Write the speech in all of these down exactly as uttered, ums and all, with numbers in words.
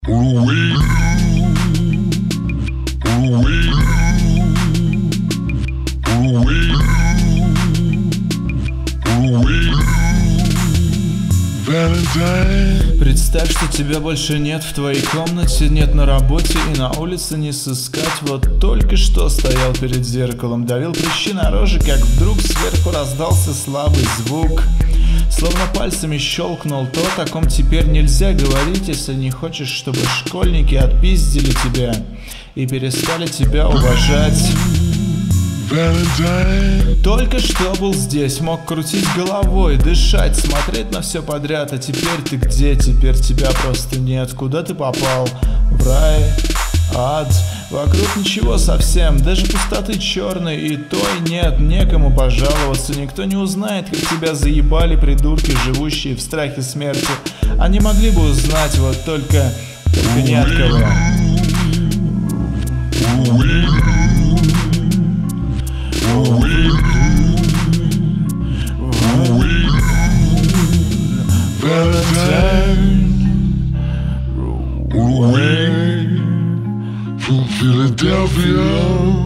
Представь, что тебя больше нет в твоей комнате, нет на работе и на улице не сыскать. Вот только что стоял перед зеркалом, давил прыщи на роже, как вдруг сверху раздался слабый звук. Словно пальцами щелкнул то, о ком теперь нельзя говорить, если не хочешь, чтобы школьники отпиздили тебя и перестали тебя уважать. Только что был здесь, мог крутить головой, дышать, смотреть на все подряд. А теперь ты где? Теперь тебя просто нет. Куда ты попал? В рай? Ад? Вокруг ничего совсем, даже пустоты черной, и той нет, некому пожаловаться. Никто не узнает, как тебя заебали придурки, живущие в страхе смерти. Они могли бы узнать, вот только, только не от кого. From Philadelphia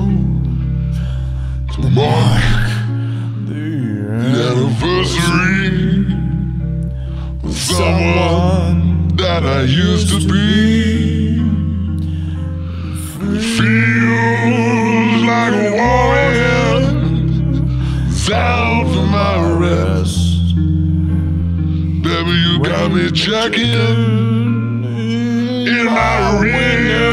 to mark the anniversary of someone that I used to be. It feels like a warrior's out for my rest. Baby, you got me checking in my arena.